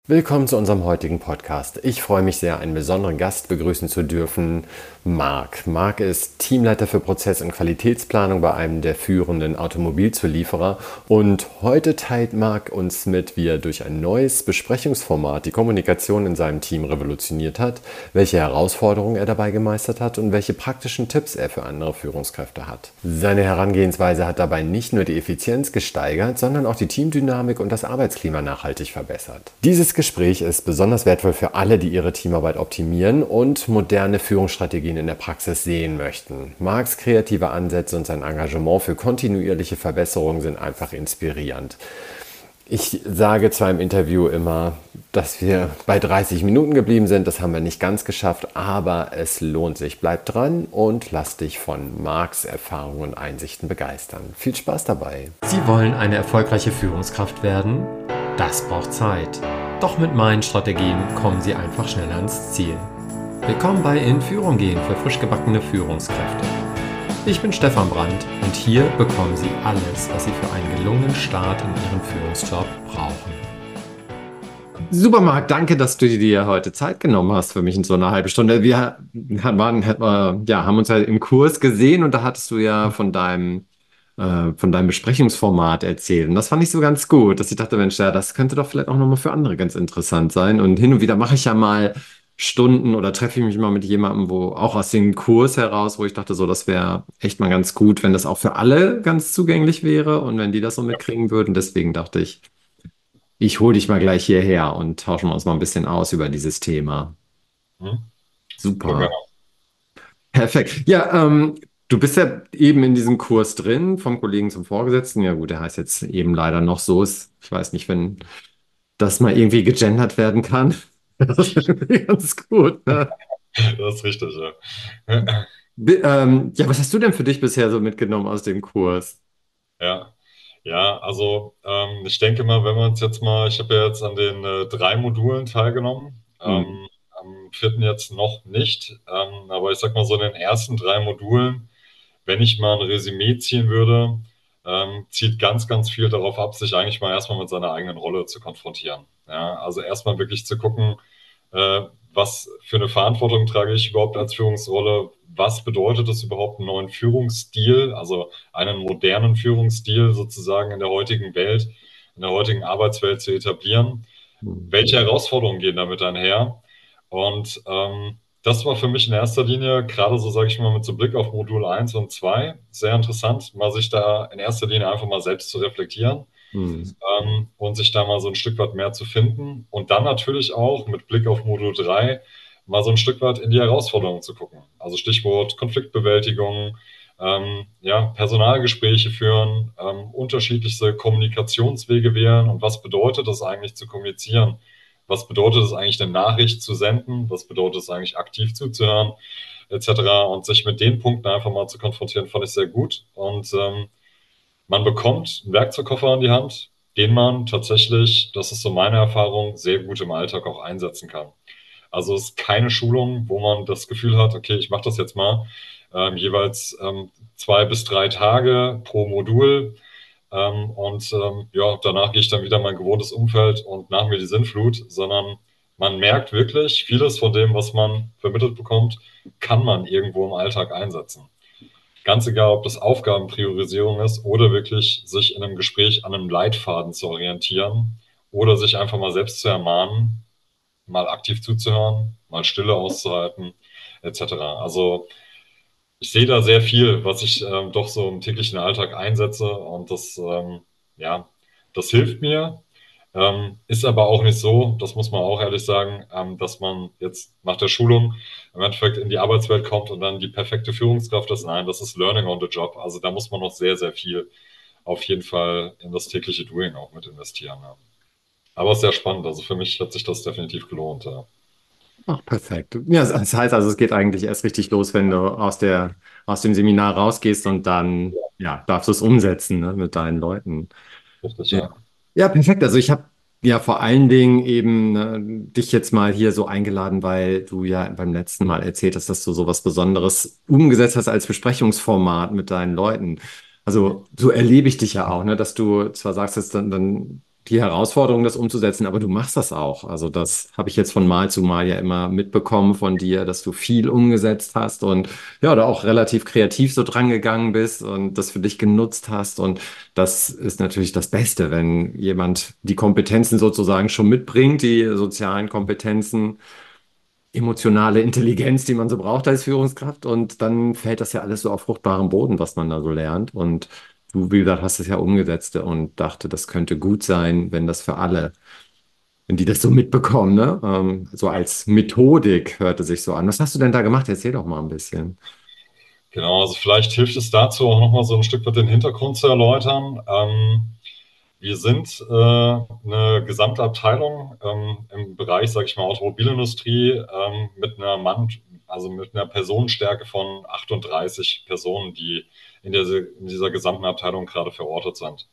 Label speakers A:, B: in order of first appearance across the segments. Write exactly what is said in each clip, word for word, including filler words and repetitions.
A: Willkommen zu unserem heutigen Podcast. Ich freue mich sehr, einen besonderen Gast begrüßen zu dürfen, Marc. Marc ist Teamleiter für Prozess- und Qualitätsplanung bei einem der führenden Automobilzulieferer und heute teilt Marc uns mit, wie er durch ein neues Besprechungsformat die Kommunikation in seinem Team revolutioniert hat, welche Herausforderungen er dabei gemeistert hat und welche praktischen Tipps er für andere Führungskräfte hat. Seine Herangehensweise hat dabei nicht nur die Effizienz gesteigert, sondern auch die Teamdynamik und das Arbeitsklima nachhaltig verbessert. Dieses Gespräch ist besonders wertvoll für alle, die ihre Teamarbeit optimieren und moderne Führungsstrategien in der Praxis sehen möchten. Marcs kreative Ansätze und sein Engagement für kontinuierliche Verbesserungen sind einfach inspirierend. Ich sage zwar im Interview immer, dass wir bei dreißig Minuten geblieben sind, das haben wir nicht ganz geschafft, aber es lohnt sich. Bleib dran und lass dich von Marcs Erfahrungen und Einsichten begeistern. Viel Spaß dabei. Sie wollen eine erfolgreiche Führungskraft werden? Das braucht Zeit. Doch mit meinen Strategien kommen Sie einfach schneller ans Ziel. Willkommen bei In Führung gehen für frisch gebackene Führungskräfte. Ich bin Stefan Brandt und hier bekommen Sie alles, was Sie für einen gelungenen Start in Ihrem Führungsjob brauchen. Super, Marc, danke, dass du dir heute Zeit genommen hast für mich in so einer halben Stunde. Wir waren, ja, haben uns ja im Kurs gesehen und da hattest du ja von deinem äh, von deinem Besprechungsformat erzählt. Und das fand ich so ganz gut, dass ich dachte, Mensch, ja, das könnte doch vielleicht auch nochmal für andere ganz interessant sein. Und hin und wieder mache ich ja mal Stunden oder treffe ich mich mal mit jemandem, wo auch aus dem Kurs heraus, wo ich dachte, so, das wäre echt mal ganz gut, wenn das auch für alle ganz zugänglich wäre und wenn die das so mitkriegen würden. Deswegen dachte ich, ich hole dich mal gleich hierher und tauschen wir uns mal ein bisschen aus über dieses Thema.
B: Hm? Ja,
A: Super.
B: genau.
A: Perfekt. Ja, ähm, du bist ja eben in diesem Kurs drin, vom Kollegen zum Vorgesetzten. Ja gut, der heißt jetzt eben leider noch so. Ist, ich weiß nicht, wenn das mal irgendwie gegendert werden kann. Das ist irgendwie ganz gut. Ne?
B: Das ist richtig, ja.
A: Bi- ähm, ja, was hast du denn für dich bisher so mitgenommen aus dem Kurs?
B: Ja, ja, also ähm, ich denke mal, wenn wir uns jetzt mal, ich habe ja jetzt an den äh, drei Modulen teilgenommen,
A: Hm.
B: ähm, am vierten jetzt noch nicht, ähm, aber ich sag mal so in den ersten drei Modulen, wenn ich mal ein Resümee ziehen würde, ähm, zieht ganz, ganz viel darauf ab, sich eigentlich mal erstmal mit seiner eigenen Rolle zu konfrontieren. Ja, also erstmal wirklich zu gucken, äh, was für eine Verantwortung trage ich überhaupt als Führungsrolle? Was bedeutet es überhaupt, einen neuen Führungsstil, also einen modernen Führungsstil sozusagen in der heutigen Welt, in der heutigen Arbeitswelt zu etablieren?
A: Hm.
B: Welche Herausforderungen gehen damit einher? Und ähm, das war für mich in erster Linie, gerade so sage ich mal mit so Blick auf Modul eins und zwei sehr interessant, mal sich da in erster Linie einfach mal selbst zu reflektieren
A: Hm.
B: ähm, und sich da mal so ein Stück weit mehr zu finden. Und dann natürlich auch mit Blick auf Modul drei mal so ein Stück weit in die Herausforderungen zu gucken. Also Stichwort Konfliktbewältigung, ähm, ja, Personalgespräche führen, ähm, unterschiedlichste Kommunikationswege wählen und was bedeutet das eigentlich zu kommunizieren? Was bedeutet es eigentlich, eine Nachricht zu senden? Was bedeutet es eigentlich, aktiv zuzuhören, et cetera. Und sich mit den Punkten einfach mal zu konfrontieren, fand ich sehr gut. Und ähm, man bekommt einen Werkzeugkoffer in die Hand, den man tatsächlich, das ist so meine Erfahrung, sehr gut im Alltag auch einsetzen kann. Also es ist keine Schulung, wo man das Gefühl hat, okay, ich mache das jetzt mal ähm, jeweils ähm, zwei bis drei Tage pro Modul ähm, und ähm, ja, danach gehe ich dann wieder in mein gewohntes Umfeld und nach mir die Sinnflut, sondern man merkt wirklich, vieles von dem, was man vermittelt bekommt, kann man irgendwo im Alltag einsetzen. Ganz egal, ob das Aufgabenpriorisierung ist oder wirklich sich in einem Gespräch an einem Leitfaden zu orientieren oder sich einfach mal selbst zu ermahnen, mal aktiv zuzuhören, mal Stille auszuhalten, et cetera. Also ich sehe da sehr viel, was ich ähm, doch so im täglichen Alltag einsetze und das, ähm, ja, das hilft mir. Ähm, ist aber auch nicht so, das muss man auch ehrlich sagen, ähm, dass man jetzt nach der Schulung im Endeffekt in die Arbeitswelt kommt und dann die perfekte Führungskraft ist. Nein, das ist Learning on the Job. Also da muss man noch sehr, sehr viel auf jeden Fall in das tägliche Doing auch mit investieren. Ja. Aber es ist sehr spannend. Also für mich hat sich das definitiv gelohnt. Ja.
A: Ach, perfekt. Ja, das heißt also, es geht eigentlich erst richtig los, wenn du aus der, aus dem Seminar rausgehst und dann, ja, darfst du es umsetzen, ne, mit deinen Leuten.
B: Richtig,
A: Ja.
B: ja.
A: Ja, perfekt. Also ich habe ja vor allen Dingen eben ne, dich jetzt mal hier so eingeladen, weil du ja beim letzten Mal erzählt hast, dass du so was Besonderes umgesetzt hast als Besprechungsformat mit deinen Leuten. Also so erlebe ich dich ja auch, ne, dass du zwar sagst, dass dann, dann die Herausforderung, das umzusetzen, aber du machst das auch. Also das habe ich jetzt von Mal zu Mal ja immer mitbekommen von dir, dass du viel umgesetzt hast und ja, da auch relativ kreativ so dran gegangen bist und das für dich genutzt hast. Und das ist natürlich das Beste, wenn jemand die Kompetenzen sozusagen schon mitbringt, die sozialen Kompetenzen, emotionale Intelligenz, die man so braucht als Führungskraft. Und dann fällt das ja alles so auf fruchtbaren Boden, was man da so lernt. Und du, wie gesagt, hast es ja umgesetzt und dachte, das könnte gut sein, wenn das für alle, wenn die das so mitbekommen, ne? Ähm, so als Methodik hörte sich so an. Was hast du denn da gemacht? Erzähl doch mal ein bisschen.
B: Genau, also vielleicht hilft es dazu auch nochmal so ein Stück weit den Hintergrund zu erläutern. Ähm, wir sind äh, eine gesamte Abteilung ähm, im Bereich, sage ich mal, Automobilindustrie ähm, mit einer Mann, also mit einer Personenstärke von achtunddreißig Personen, die in, der, in dieser gesamten Abteilung gerade verortet sind.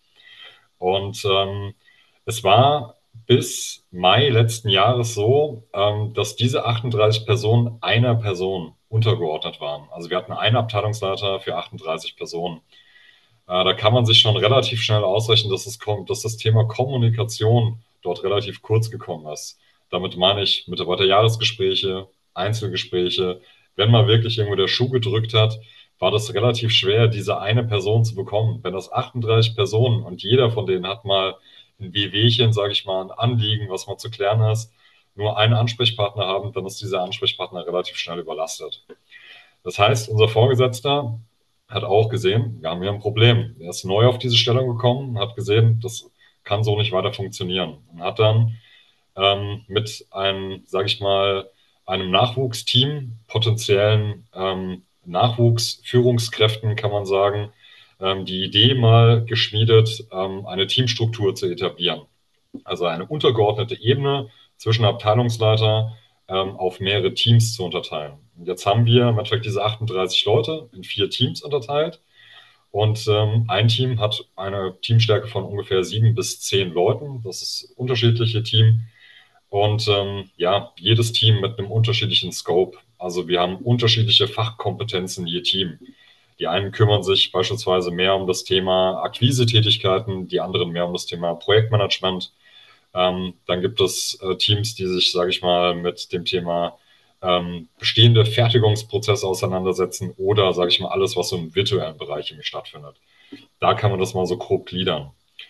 B: Und ähm, es war bis Mai letzten Jahres so, ähm, dass diese achtunddreißig Personen einer Person untergeordnet waren. Also wir hatten einen Abteilungsleiter für achtunddreißig Personen. Äh, da kann man sich schon relativ schnell ausrechnen, dass, es kommt, dass das Thema Kommunikation dort relativ kurz gekommen ist. Damit meine ich Mitarbeiterjahresgespräche, Einzelgespräche. Wenn mal wirklich irgendwo der Schuh gedrückt hat, war das relativ schwer, diese eine Person zu bekommen. Wenn das achtunddreißig Personen und jeder von denen hat mal ein Wehwehchen, sage ich mal, ein Anliegen, was man zu klären ist, nur einen Ansprechpartner haben, dann ist dieser Ansprechpartner relativ schnell überlastet. Das heißt, unser Vorgesetzter hat auch gesehen, wir haben hier ein Problem. Er ist neu auf diese Stellung gekommen, hat gesehen, das kann so nicht weiter funktionieren. Und hat dann ähm, mit einem, sage ich mal, einem Nachwuchsteam, potenziellen ähm, Nachwuchsführungskräften, kann man sagen, ähm, die Idee mal geschmiedet, ähm, eine Teamstruktur zu etablieren. Also eine untergeordnete Ebene zwischen Abteilungsleiter ähm, auf mehrere Teams zu unterteilen. Und jetzt haben wir im Endeffekt diese achtunddreißig Leute in vier Teams unterteilt. Und ähm, ein Team hat eine Teamstärke von ungefähr sieben bis zehn Leuten. Das ist unterschiedliche Team. Und ähm, ja, jedes Team mit einem unterschiedlichen Scope. Also wir haben unterschiedliche Fachkompetenzen je Team. Die einen kümmern sich beispielsweise mehr um das Thema Akquise-Tätigkeiten, die anderen mehr um das Thema Projektmanagement. Ähm, dann gibt es äh, Teams, die sich, sage ich mal, mit dem Thema ähm, bestehende Fertigungsprozesse auseinandersetzen oder, sage ich mal, alles, was so im virtuellen Bereich irgendwie stattfindet. Da kann man das mal so grob gliedern.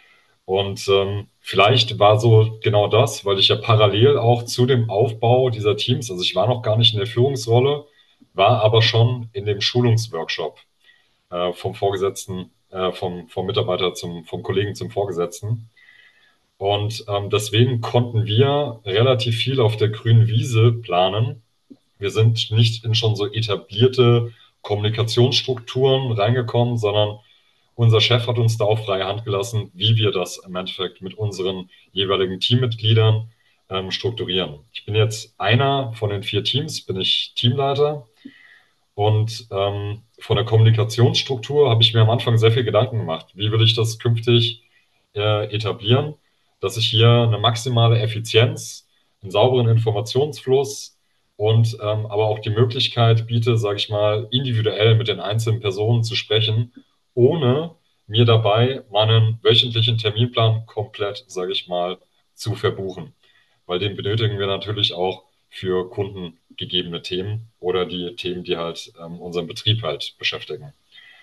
B: Und ähm, vielleicht war so genau das, weil ich ja parallel auch zu dem Aufbau dieser Teams, also ich war noch gar nicht in der Führungsrolle, war aber schon in dem Schulungsworkshop äh, vom Vorgesetzten, äh, vom, vom Mitarbeiter zum, vom Kollegen zum Vorgesetzten. Und ähm, deswegen konnten wir relativ viel auf der grünen Wiese planen. Wir sind nicht in schon so etablierte Kommunikationsstrukturen reingekommen, sondern unser Chef hat uns da auch freie Hand gelassen, wie wir das im Endeffekt mit unseren jeweiligen Teammitgliedern ähm, strukturieren. Ich bin jetzt einer von den vier Teams, bin ich Teamleiter. Und ähm, von der Kommunikationsstruktur habe ich mir am Anfang sehr viel Gedanken gemacht. Wie will ich das künftig äh, etablieren, dass ich hier eine maximale Effizienz, einen sauberen Informationsfluss und ähm, aber auch die Möglichkeit biete, sage ich mal, individuell mit den einzelnen Personen zu sprechen, ohne mir dabei meinen wöchentlichen Terminplan komplett, sage ich mal, zu verbuchen. Weil den benötigen wir natürlich auch für kundengegebene Themen oder die Themen, die halt ähm, unseren Betrieb halt beschäftigen.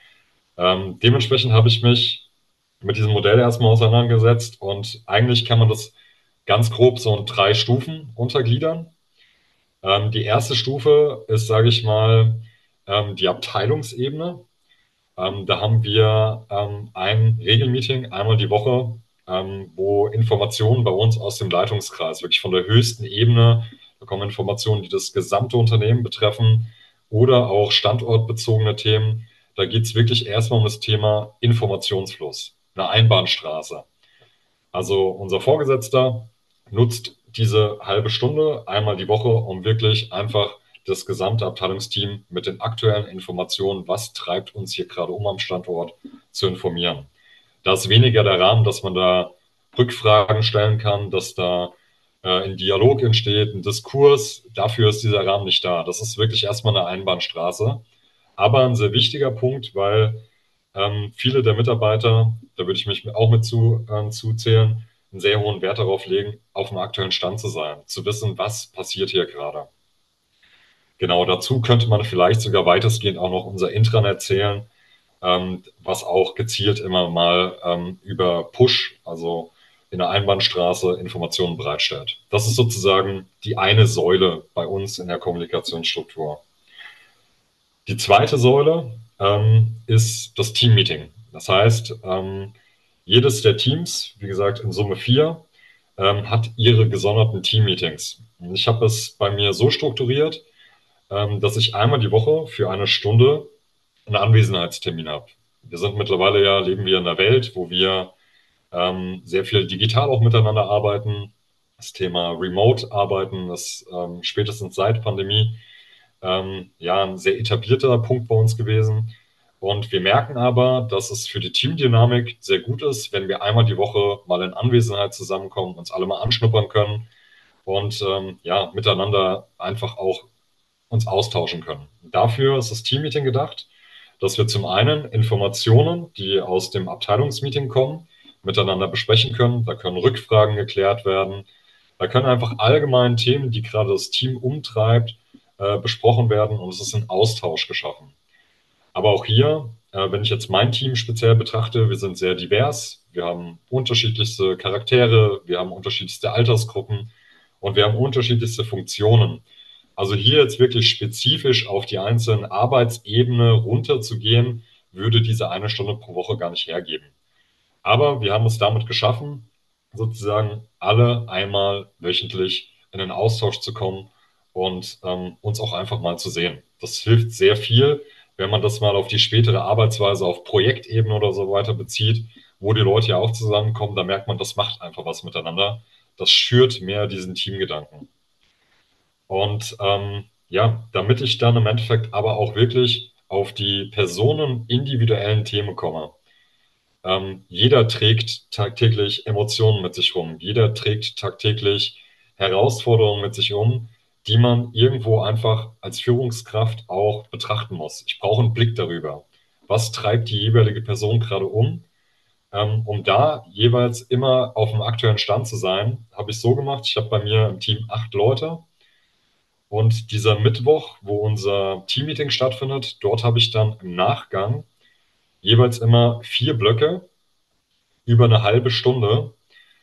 B: Ähm, dementsprechend habe ich mich mit diesem Modell erstmal auseinandergesetzt und eigentlich kann man das ganz grob so in drei Stufen untergliedern. Ähm, die erste Stufe ist, sage ich mal, ähm, die Abteilungsebene. Ähm, da haben wir ähm, ein Regelmeeting einmal die Woche, ähm, wo Informationen bei uns aus dem Leitungskreis, wirklich von der höchsten Ebene, da kommen Informationen, die das gesamte Unternehmen betreffen oder auch standortbezogene Themen. Da geht es wirklich erstmal um das Thema Informationsfluss, eine Einbahnstraße. Also unser Vorgesetzter nutzt diese halbe Stunde einmal die Woche, um wirklich einfach das gesamte Abteilungsteam mit den aktuellen Informationen, was treibt uns hier gerade um am Standort, zu informieren. Da ist weniger der Rahmen, dass man da Rückfragen stellen kann, dass da äh, ein Dialog entsteht, ein Diskurs. Dafür ist dieser Rahmen nicht da. Das ist wirklich erstmal eine Einbahnstraße. Aber ein sehr wichtiger Punkt, weil ähm, viele der Mitarbeiter, da würde ich mich auch mit zu, äh, zuzählen, einen sehr hohen Wert darauf legen, auf dem aktuellen Stand zu sein, zu wissen, was passiert hier gerade. Genau, dazu könnte man vielleicht sogar weitestgehend auch noch unser Intranet zählen, ähm, was auch gezielt immer mal ähm, über Push, also in der Einbahnstraße, Informationen bereitstellt. Das ist sozusagen die eine Säule bei uns in der Kommunikationsstruktur. Die zweite Säule ähm, ist das Teammeeting. Das heißt, ähm, jedes der Teams, wie gesagt in Summe vier, ähm, hat ihre gesonderten Teammeetings. Und ich habe es bei mir so strukturiert, ähm, dass ich einmal die Woche für eine Stunde einen Anwesenheitstermin habe. Wir sind mittlerweile ja, leben wir in einer Welt, wo wir ähm, sehr viel digital auch miteinander arbeiten. Das Thema Remote-Arbeiten ist ähm, spätestens seit Pandemie ähm, ja ein sehr etablierter Punkt bei uns gewesen. Und wir merken aber, dass es für die Teamdynamik sehr gut ist, wenn wir einmal die Woche mal in Anwesenheit zusammenkommen, uns alle mal anschnuppern können und ähm, ja, miteinander einfach auch uns austauschen können. Dafür ist das Teammeeting gedacht, dass wir zum einen Informationen, die aus dem Abteilungsmeeting kommen, miteinander besprechen können. Da können Rückfragen geklärt werden. Da können einfach allgemein Themen, die gerade das Team umtreibt, äh, besprochen werden und es ist ein Austausch geschaffen. Aber auch hier, äh, wenn ich jetzt mein Team speziell betrachte, wir sind sehr divers. Wir haben unterschiedlichste Charaktere, wir haben unterschiedlichste Altersgruppen und wir haben unterschiedlichste Funktionen. Also hier jetzt wirklich spezifisch auf die einzelnen Arbeitsebene runterzugehen, würde diese eine Stunde pro Woche gar nicht hergeben. Aber wir haben es damit geschaffen, sozusagen alle einmal wöchentlich in den Austausch zu kommen und ähm, uns auch einfach mal zu sehen. Das hilft sehr viel, wenn man das mal auf die spätere Arbeitsweise auf Projektebene oder so weiter bezieht, wo die Leute ja auch zusammenkommen, da merkt man, das macht einfach was miteinander. Das schürt mehr diesen Teamgedanken. Und ähm, ja, damit ich dann im Endeffekt aber auch wirklich auf die Personen individuellen Themen komme. Ähm, jeder trägt tagtäglich Emotionen mit sich rum. Jeder trägt tagtäglich Herausforderungen mit sich um, die man irgendwo einfach als Führungskraft auch betrachten muss. Ich brauche einen Blick darüber. Was treibt die jeweilige Person gerade um? Ähm, um da jeweils immer auf dem aktuellen Stand zu sein, habe ich so gemacht. Ich habe bei mir im Team acht Leute. Und dieser Mittwoch, wo unser Teammeeting stattfindet, dort habe ich dann im Nachgang jeweils immer vier Blöcke über eine halbe Stunde.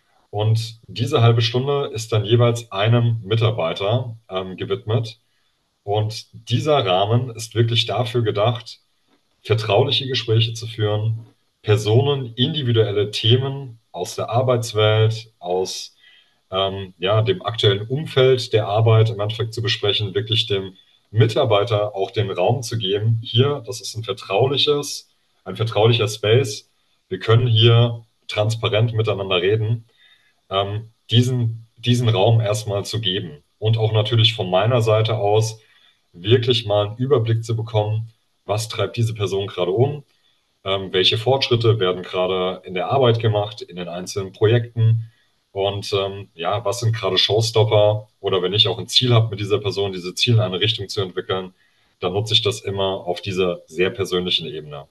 B: Und diese halbe Stunde ist dann jeweils einem Mitarbeiter ähm, gewidmet. Und dieser Rahmen ist wirklich dafür gedacht, vertrauliche Gespräche zu führen, Personen, individuelle Themen aus der Arbeitswelt, aus ähm, ja, dem aktuellen Umfeld der Arbeit im Endeffekt zu besprechen, wirklich dem Mitarbeiter auch den Raum zu geben. Hier, das ist ein vertrauliches, ein vertraulicher Space. Wir können hier transparent miteinander reden. Ähm, diesen, diesen Raum erstmal zu geben und auch natürlich von meiner Seite aus wirklich mal einen Überblick zu bekommen, was treibt diese Person gerade um, ähm, welche Fortschritte werden gerade in der Arbeit gemacht, in den einzelnen Projekten und ähm, ja, was sind gerade Showstopper oder wenn ich auch ein Ziel habe mit dieser Person, diese Ziele in eine Richtung zu entwickeln, dann nutze ich das immer auf dieser sehr persönlichen Ebene.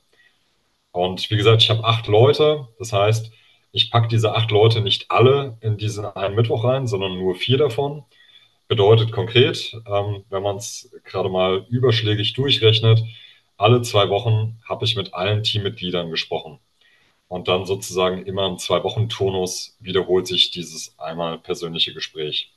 B: Und wie gesagt, ich habe acht Leute, das heißt, ich packe diese acht Leute nicht alle in diesen einen Mittwoch rein, sondern nur vier davon. Bedeutet konkret, ähm, wenn man es gerade mal überschlägig durchrechnet, alle zwei Wochen habe ich mit allen Teammitgliedern gesprochen. Und dann sozusagen immer im Zwei-Wochen-Turnus wiederholt sich dieses einmal persönliche Gespräch.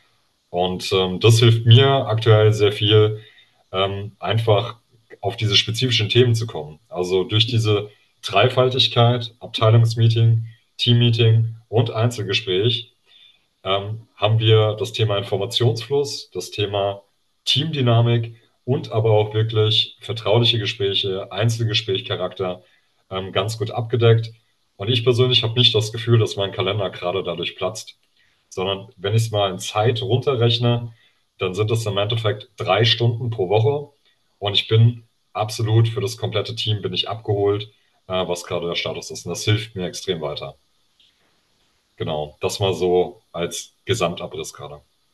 B: Und ähm, das hilft mir aktuell sehr viel, ähm, einfach auf diese spezifischen Themen zu kommen. Also durch diese Dreifaltigkeit, Abteilungsmeeting, Teammeeting und Einzelgespräch, ähm, haben wir das Thema Informationsfluss, das Thema Teamdynamik und aber auch wirklich vertrauliche Gespräche, Einzelgesprächcharakter ähm, ganz gut abgedeckt. Und ich persönlich habe nicht das Gefühl, dass mein Kalender gerade dadurch platzt, sondern wenn ich es mal in Zeit runterrechne, dann sind es im Endeffekt drei Stunden pro Woche und ich bin absolut für das komplette Team bin ich abgeholt, äh, was gerade der Status ist. Und das hilft mir extrem weiter. Genau, das mal so als Gesamtabriss gerade.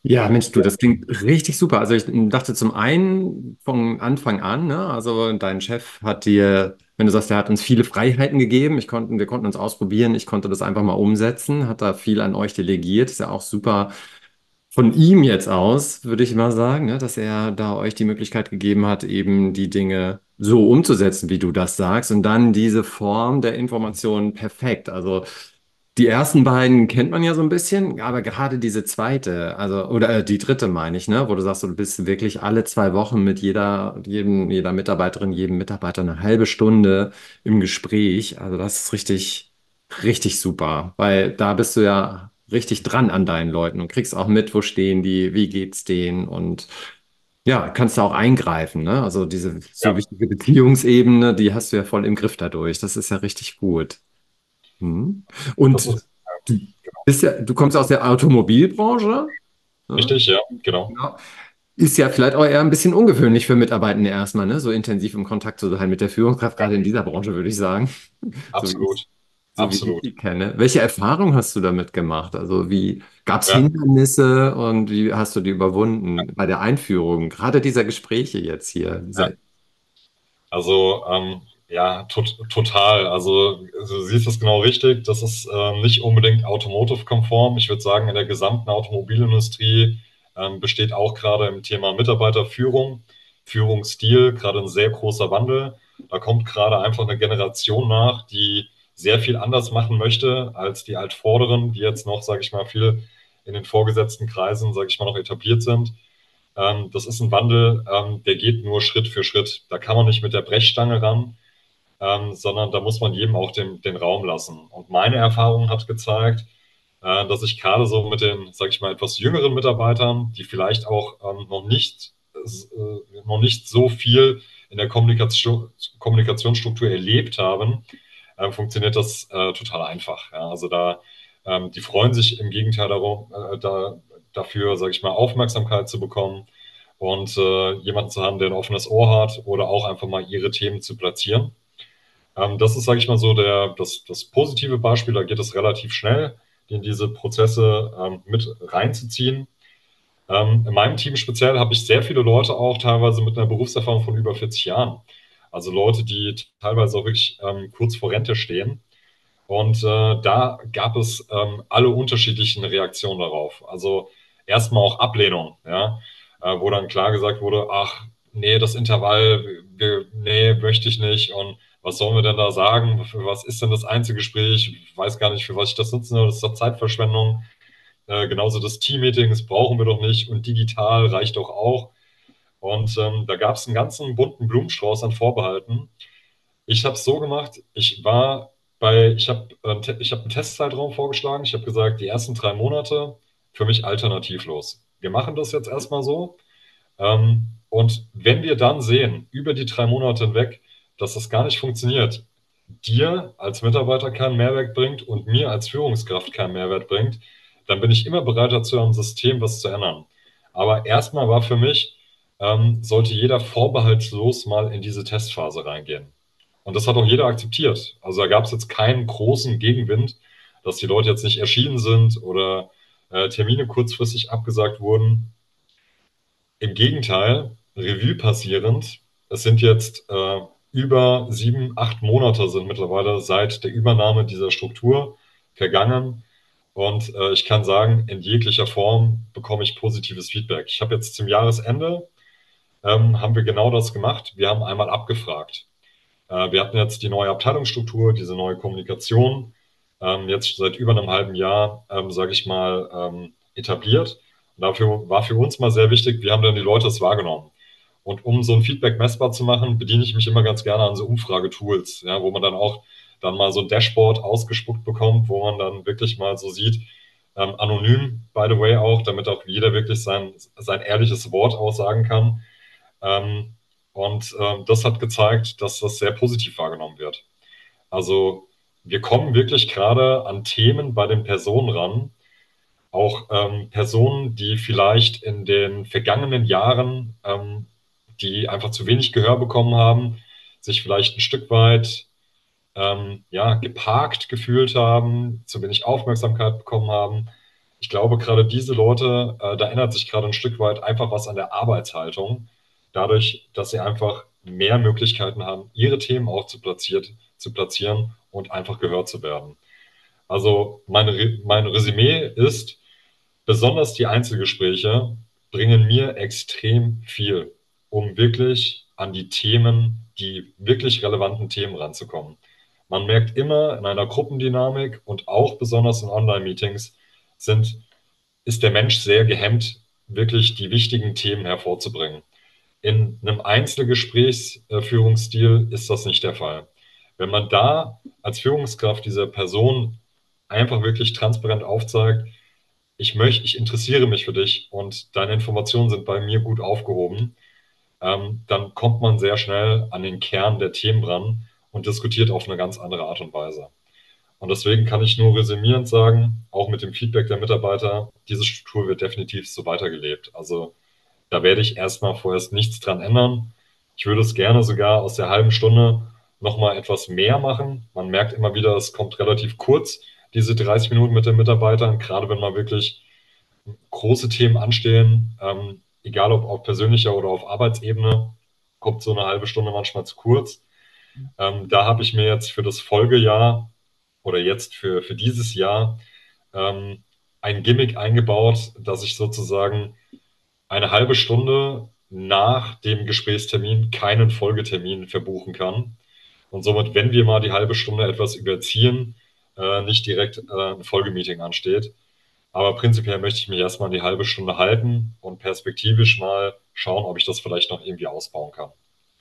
A: Ja, Mensch, du, das klingt richtig super. Also ich dachte zum einen von Anfang an, ne, also dein Chef hat dir, wenn du sagst, er hat uns viele Freiheiten gegeben, ich konnten, wir konnten uns ausprobieren, ich konnte das einfach mal umsetzen, hat da viel an euch delegiert, ist ja auch super von ihm jetzt aus, würde ich mal sagen, ne, dass er da euch die Möglichkeit gegeben hat, eben die Dinge so umzusetzen, wie du das sagst, und dann diese Form der Information perfekt. Also die ersten beiden kennt man ja so ein bisschen, aber gerade diese zweite, also, oder äh, die dritte meine ich, ne, wo du sagst, du bist wirklich alle zwei Wochen mit jeder, jedem, jeder Mitarbeiterin, jedem Mitarbeiter eine halbe Stunde im Gespräch. Also das ist richtig, richtig super, weil da bist du ja richtig dran an deinen Leuten und kriegst auch mit, wo stehen die, wie geht's denen und ja, kannst du auch eingreifen, ne? Also diese so
B: Ja,
A: wichtige Beziehungsebene, die hast du ja voll im Griff dadurch. Das ist ja richtig gut. Mhm.
B: das
A: Und
B: ist
A: du bist ja, du kommst aus der Automobilbranche, ne?
B: richtig, ja, genau.
A: Genau. Ist ja vielleicht auch eher ein bisschen ungewöhnlich für Mitarbeitende erstmal, ne? So intensiv im Kontakt zu sein mit der Führungskraft,
B: Ja,
A: gerade in dieser Branche, würde ich sagen. So wie ich,
B: absolut,
A: so wie ich
B: absolut.
A: die kenne. Welche Erfahrung hast du damit gemacht? Also wie gab es
B: Ja.
A: Hindernisse und wie hast du die überwunden bei der Einführung, gerade dieser Gespräche jetzt hier?
B: Ja.
A: Dieser,
B: Also ähm, ja, tot, total. Also du siehst es genau richtig. Das ist ähm, nicht unbedingt automotive-konform. Ich würde sagen, in der gesamten Automobilindustrie ähm, besteht auch gerade im Thema Mitarbeiterführung, Führungsstil gerade ein sehr großer Wandel. Da kommt gerade einfach eine Generation nach, die sehr viel anders machen möchte als die Altvorderen, die jetzt noch, sage ich mal, viel in den vorgesetzten Kreisen, sage ich mal, noch etabliert sind. Ähm, das ist ein Wandel, ähm, der geht nur Schritt für Schritt. Da kann man nicht mit der Brechstange ran, ähm, sondern da muss man jedem auch den, den Raum lassen. Und meine Erfahrung hat gezeigt, äh, dass ich gerade so mit den, sage ich mal, etwas jüngeren Mitarbeitern, die vielleicht auch ähm, noch nicht, äh, noch nicht so viel in der Kommunikation, Kommunikationsstruktur erlebt haben, äh, funktioniert das äh, total einfach. Ja? Also da, ähm, die freuen sich im Gegenteil darum, äh, da, dafür, sage ich mal, Aufmerksamkeit zu bekommen und äh, jemanden zu haben, der ein offenes Ohr hat oder auch einfach mal ihre Themen zu platzieren. Ähm, das ist, sage ich mal, so der, das, das positive Beispiel. Da geht es relativ schnell, in diese Prozesse ähm, mit reinzuziehen. Ähm, in meinem Team speziell habe ich sehr viele Leute auch teilweise mit einer Berufserfahrung von über vierzig Jahren. Also Leute, die teilweise auch wirklich ähm, kurz vor Rente stehen. Und äh, da gab es ähm, alle unterschiedlichen Reaktionen darauf. Also erstmal auch Ablehnung, ja, äh, wo dann klar gesagt wurde, ach, nee, das Intervall, wir, nee, möchte ich nicht. Und was sollen wir denn da sagen? Für was ist denn das Einzelgespräch? Ich weiß gar nicht, für was ich das nutzen soll. Das ist doch Zeitverschwendung. Äh, genauso das Teammeeting, das brauchen wir doch nicht. Und digital reicht doch auch. Und ähm, da gab es einen ganzen bunten Blumenstrauß an Vorbehalten. Ich habe es so gemacht, ich war bei, ich habe äh, ich hab einen Testzeitraum vorgeschlagen. Ich habe gesagt, die ersten drei Monate für mich alternativlos. Wir machen das jetzt erstmal so. Ähm, und wenn wir dann sehen, über die drei Monate hinweg, dass das gar nicht funktioniert, dir als Mitarbeiter keinen Mehrwert bringt und mir als Führungskraft keinen Mehrwert bringt, dann bin ich immer bereit dazu, am System was zu ändern. Aber erstmal war für mich, ähm, sollte jeder vorbehaltlos mal in diese Testphase reingehen. Und das hat auch jeder akzeptiert. Also da gab es jetzt keinen großen Gegenwind, dass die Leute jetzt nicht erschienen sind oder äh, Termine kurzfristig abgesagt wurden. Im Gegenteil, Revue passierend, es sind jetzt äh, über sieben, acht Monate sind mittlerweile seit der Übernahme dieser Struktur vergangen. Und äh, ich kann sagen, in jeglicher Form bekomme ich positives Feedback. Ich habe jetzt zum Jahresende, ähm, haben wir genau das gemacht. Wir haben einmal abgefragt. Äh, wir hatten jetzt die neue Abteilungsstruktur, diese neue Kommunikation, ähm, jetzt seit über einem halben Jahr, ähm, sage ich mal, ähm, etabliert. Und dafür war für uns mal sehr wichtig, wie haben denn die Leute es wahrgenommen? Und um so ein Feedback messbar zu machen, bediene ich mich immer ganz gerne an so Umfragetools, ja, wo man dann auch dann mal so ein Dashboard ausgespuckt bekommt, wo man dann wirklich mal so sieht, ähm, anonym, by the way, auch, damit auch jeder wirklich sein, sein ehrliches Wort aussagen kann. Ähm, und ähm, das hat gezeigt, dass das sehr positiv wahrgenommen wird. Also wir kommen wirklich gerade an Themen bei den Personen ran, auch ähm, Personen, die vielleicht in den vergangenen Jahren, ähm, die einfach zu wenig Gehör bekommen haben, sich vielleicht ein Stück weit ähm, ja, geparkt gefühlt haben, zu wenig Aufmerksamkeit bekommen haben. ich glaube, gerade diese Leute, äh, da ändert sich gerade ein Stück weit einfach was an der Arbeitshaltung, dadurch, dass sie einfach mehr Möglichkeiten haben, ihre Themen auch zu, platziert, zu platzieren und einfach gehört zu werden. Also meine, Re- mein Resümee ist, besonders die Einzelgespräche bringen mir extrem viel, um wirklich an die Themen, die wirklich relevanten Themen ranzukommen. Man merkt immer in einer Gruppendynamik und auch besonders in Online-Meetings sind, ist der Mensch sehr gehemmt, wirklich die wichtigen Themen hervorzubringen. In einem Einzelgesprächsführungsstil ist das nicht der Fall. Wenn man da als Führungskraft dieser Person einfach wirklich transparent aufzeigt, ich möchte, ich interessiere mich für dich und deine Informationen sind bei mir gut aufgehoben, ähm, dann kommt man sehr schnell an den Kern der Themen ran und diskutiert auf eine ganz andere Art und Weise. Und deswegen kann ich nur resümierend sagen, auch mit dem Feedback der Mitarbeiter, diese Struktur wird definitiv so weitergelebt. Also da werde ich erstmal vorerst nichts dran ändern. Ich würde es gerne sogar aus der halben Stunde nochmal etwas mehr machen. Man merkt immer wieder, es kommt relativ kurz, diese dreißig Minuten mit den Mitarbeitern, gerade wenn man wirklich große Themen anstehen, ähm, egal ob auf persönlicher oder auf Arbeitsebene, kommt so eine halbe Stunde manchmal zu kurz. Ähm, da habe ich mir jetzt für das Folgejahr oder jetzt für, für dieses Jahr ähm, ein Gimmick eingebaut, dass ich sozusagen eine halbe Stunde nach dem Gesprächstermin keinen Folgetermin verbuchen kann. Und somit, wenn wir mal die halbe Stunde etwas überziehen, äh, nicht direkt äh, ein Folgemeeting ansteht. Aber prinzipiell möchte ich mich erstmal an die halbe Stunde halten und perspektivisch mal schauen, ob ich das vielleicht noch irgendwie ausbauen kann.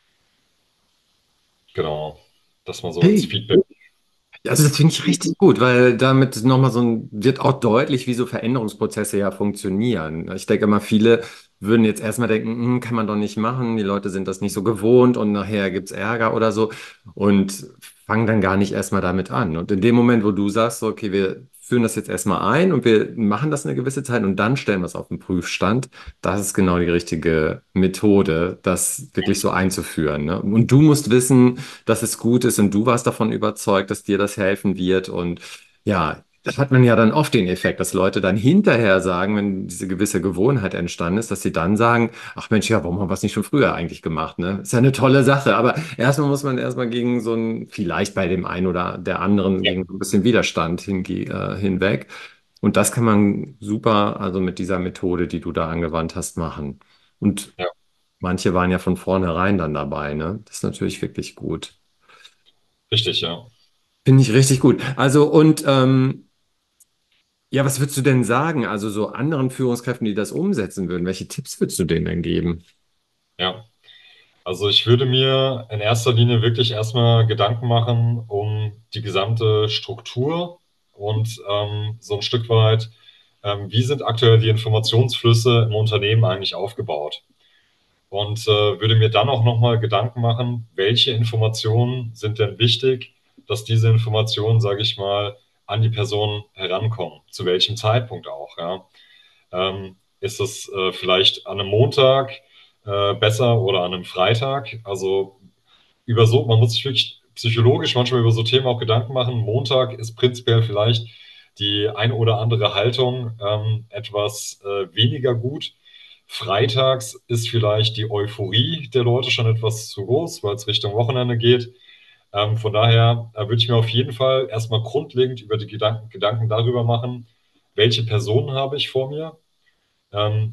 B: Genau. Das mal so als
C: Hey.
B: Feedback.
C: Also das finde ich richtig gut, weil damit nochmal so ein, wird auch deutlich, wie so Veränderungsprozesse ja funktionieren. Ich denke immer, viele würden jetzt erstmal denken, "Hm, kann man doch nicht machen, die Leute sind das nicht so gewohnt und nachher gibt's Ärger oder so und fangen dann gar nicht erstmal damit an. Und in dem Moment, wo du sagst, so, okay, wir führen das jetzt erstmal ein und wir machen das eine gewisse Zeit und dann stellen wir es auf den Prüfstand, das ist genau die richtige Methode, das wirklich so einzuführen, ne? Und du musst wissen, dass es gut ist und du warst davon überzeugt, dass dir das helfen wird. Und ja, das hat man ja dann oft den Effekt, dass Leute dann hinterher sagen, wenn diese gewisse Gewohnheit entstanden ist, dass sie dann sagen, ach Mensch, ja, warum haben wir es nicht schon früher eigentlich gemacht, ne? Ist ja eine tolle Sache, aber erstmal muss man erstmal gegen so ein, vielleicht bei dem einen oder der anderen,
B: Ja,
C: gegen so ein bisschen Widerstand hinge äh, hinweg. Und das kann man super, also mit dieser Methode, die du da angewandt hast, machen. Und
B: ja,
C: manche waren ja von vornherein dann dabei, ne? Das ist natürlich wirklich gut.
B: richtig, ja.
C: Finde ich richtig gut. Also, und ähm, ja, was würdest du denn sagen? Also so anderen Führungskräften, die das umsetzen würden, welche Tipps würdest du denen denn geben?
B: Ja. Also ich würde mir in erster Linie wirklich erstmal Gedanken machen um die gesamte Struktur und ähm, so ein Stück weit, ähm, wie sind aktuell die Informationsflüsse im Unternehmen eigentlich aufgebaut? Und äh, würde mir dann auch nochmal Gedanken machen, welche Informationen sind denn wichtig, dass diese Informationen, sage ich mal, an die Person herankommen, zu welchem Zeitpunkt auch, ja. Ähm, ist es äh, vielleicht an einem Montag äh, besser oder an einem Freitag? Also über so, man muss sich wirklich psychologisch manchmal über so Themen auch Gedanken machen. Montag ist prinzipiell vielleicht die ein oder andere Haltung ähm, etwas äh, weniger gut. Freitags ist vielleicht die Euphorie der Leute schon etwas zu groß, weil es Richtung Wochenende geht. Ähm, von daher äh, würde ich mir auf jeden Fall erstmal grundlegend über die Gedanken, Gedanken darüber machen, welche Personen habe ich vor mir, ähm,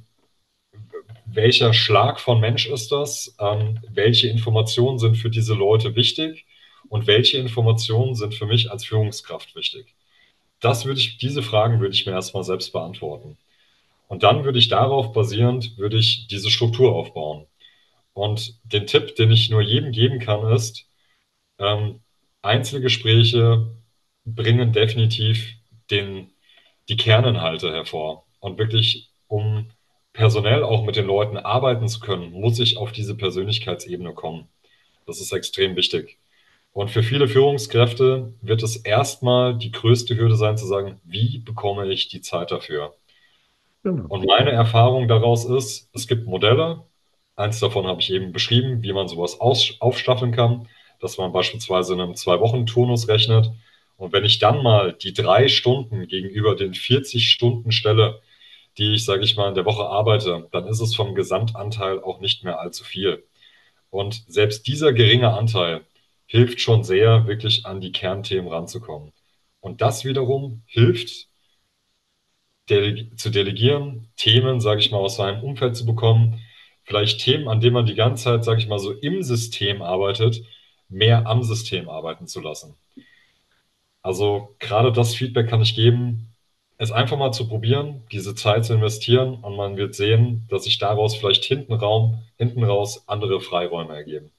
B: welcher Schlag von Mensch ist das, ähm, welche Informationen sind für diese Leute wichtig und welche Informationen sind für mich als Führungskraft wichtig. Das würde ich, diese Fragen würde ich mir erstmal selbst beantworten. Und dann würde ich darauf basierend, würde ich diese Struktur aufbauen. Und den Tipp, den ich nur jedem geben kann, ist, ähm, Einzelgespräche bringen definitiv den, die Kerninhalte hervor. Und wirklich, um personell auch mit den Leuten arbeiten zu können, muss ich auf diese Persönlichkeitsebene kommen. Das ist extrem wichtig. Und für viele Führungskräfte wird es erstmal die größte Hürde sein, zu sagen, wie bekomme ich die Zeit dafür?
C: Genau.
B: Und meine Erfahrung daraus ist, es gibt Modelle. Eins davon habe ich eben beschrieben, wie man sowas aus, aufstaffeln kann, dass man beispielsweise in einem Zwei-Wochen-Turnus rechnet Und wenn ich dann mal die drei Stunden gegenüber den vierzig Stunden stelle, die ich, sage ich mal, in der Woche arbeite, dann ist es vom Gesamtanteil auch nicht mehr allzu viel. Und selbst dieser geringe Anteil hilft schon sehr, wirklich an die Kernthemen ranzukommen. Und das wiederum hilft, dele zu delegieren, Themen, sage ich mal, aus seinem Umfeld zu bekommen, vielleicht Themen, an denen man die ganze Zeit, sage ich mal, so im System arbeitet, mehr am System arbeiten zu lassen. Also gerade das Feedback kann ich geben, es einfach mal zu probieren, diese Zeit zu investieren und man wird sehen, dass sich daraus vielleicht hinten, Raum, hinten raus andere Freiräume ergeben.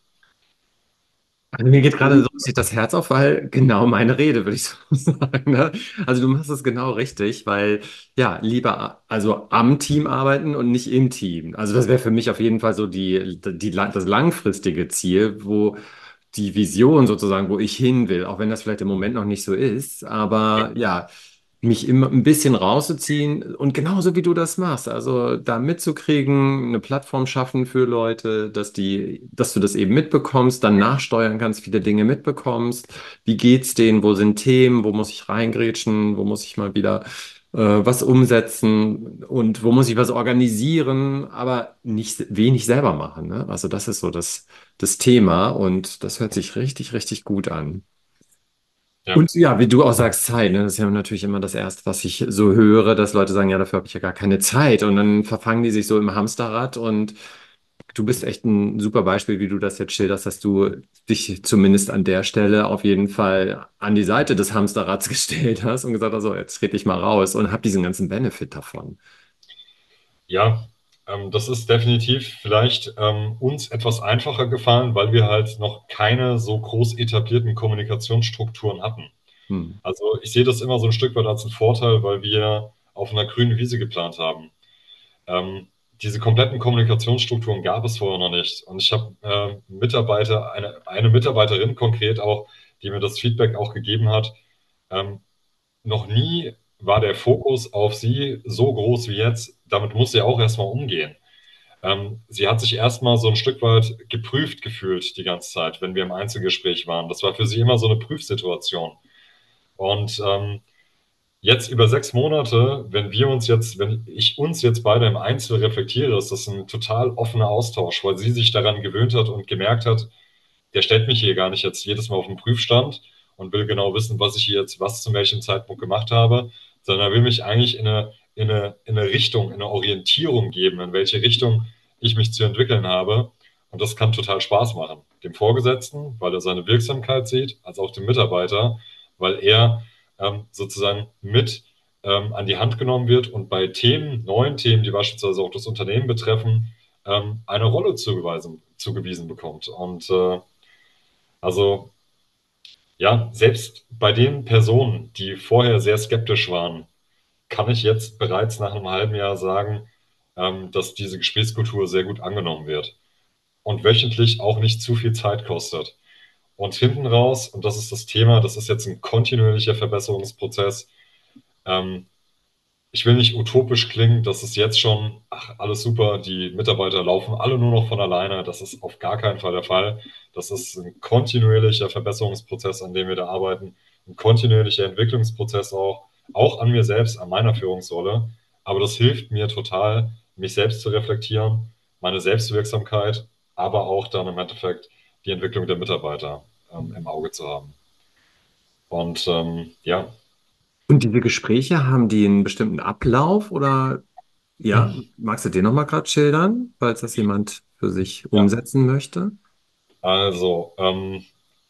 C: Also mir geht gerade so richtig das Herz auf, weil genau meine Rede, würde ich so sagen. Ne? Also du machst es genau richtig, weil ja, lieber also am Team arbeiten und nicht im Team. Also das wäre für mich auf jeden Fall so die, die, das langfristige Ziel, wo die Vision sozusagen, wo ich hin will, auch wenn das vielleicht im Moment noch nicht so ist. Aber ja, mich immer ein bisschen rauszuziehen und genauso wie du das machst, also da mitzukriegen, eine Plattform schaffen für Leute, dass die, dass du das eben mitbekommst, dann nachsteuern kannst, viele Dinge mitbekommst. Wie geht's denen? Wo sind Themen? Wo muss ich reingrätschen? Wo muss ich mal wieder äh, was umsetzen? Und wo muss ich was organisieren? Aber nicht wenig selber machen, ne? Also das ist so das, das Thema und das hört sich richtig, richtig gut an.
B: Ja,
C: Und ja, wie du auch sagst, Zeit, ne? Das ist ja natürlich immer das Erste, was ich so höre, dass Leute sagen, ja, dafür habe ich ja gar keine Zeit. Und dann verfangen die sich so im Hamsterrad. Und du bist echt ein super Beispiel, wie du das jetzt schilderst, dass du dich zumindest an der Stelle auf jeden Fall an die Seite des Hamsterrads gestellt hast und gesagt hast, so, jetzt trete ich mal raus und hab diesen ganzen Benefit davon.
B: ja, ähm, das ist definitiv vielleicht ähm, uns etwas einfacher gefallen, weil wir halt noch keine so groß etablierten Kommunikationsstrukturen hatten.
C: Hm.
B: Also ich sehe das immer so ein Stück weit als einen Vorteil, weil wir auf einer grünen Wiese geplant haben. Ähm, diese kompletten Kommunikationsstrukturen gab es vorher noch nicht. Und ich habe äh, Mitarbeiter, eine, eine Mitarbeiterin konkret auch, die mir das Feedback auch gegeben hat. Ähm, noch nie war der Fokus auf sie so groß wie jetzt. Damit muss sie auch erstmal umgehen. Ähm, sie hat sich erstmal so ein Stück weit geprüft gefühlt die ganze Zeit, wenn wir im Einzelgespräch waren. Das war für sie immer so eine Prüfsituation. Und ähm, jetzt über sechs Monate, wenn wir uns jetzt, wenn ich uns jetzt beide im Einzel reflektiere, ist das ein total offener Austausch, weil sie sich daran gewöhnt hat und gemerkt hat, der stellt mich hier gar nicht jetzt jedes Mal auf den Prüfstand und will genau wissen, was ich hier jetzt, was zu welchem Zeitpunkt gemacht habe, sondern er will mich eigentlich in eine, in eine, in eine Richtung, in eine Orientierung geben, in welche Richtung ich mich zu entwickeln habe. Und das kann total Spaß machen. Dem Vorgesetzten, weil er seine Wirksamkeit sieht, als auch dem Mitarbeiter, weil er ähm, sozusagen mit ähm, an die Hand genommen wird und bei Themen, neuen Themen, die beispielsweise auch das Unternehmen betreffen, ähm, eine Rolle zugewiesen, zugewiesen bekommt. Und äh, also ja, selbst bei den Personen, die vorher sehr skeptisch waren, kann ich jetzt bereits nach einem halben Jahr sagen, ähm, dass diese Gesprächskultur sehr gut angenommen wird und wöchentlich auch nicht zu viel Zeit kostet. Und hinten raus, und das ist das Thema, das ist jetzt ein kontinuierlicher Verbesserungsprozess. Ähm, ich will nicht utopisch klingen, das ist jetzt schon, ach, alles super, die Mitarbeiter laufen alle nur noch von alleine. Das ist auf gar keinen Fall der Fall. Das ist ein kontinuierlicher Verbesserungsprozess, an dem wir da arbeiten, ein kontinuierlicher Entwicklungsprozess auch, auch an mir selbst, an meiner Führungsrolle. Aber das hilft mir total, mich selbst zu reflektieren, meine Selbstwirksamkeit, aber auch dann im Endeffekt die Entwicklung der Mitarbeiter ähm, im Auge zu haben. Und ähm, ja,
C: Und diese Gespräche, haben die einen bestimmten Ablauf oder ja, magst du den nochmal gerade schildern, falls das jemand für sich
B: ja,
C: umsetzen möchte?
B: also ähm,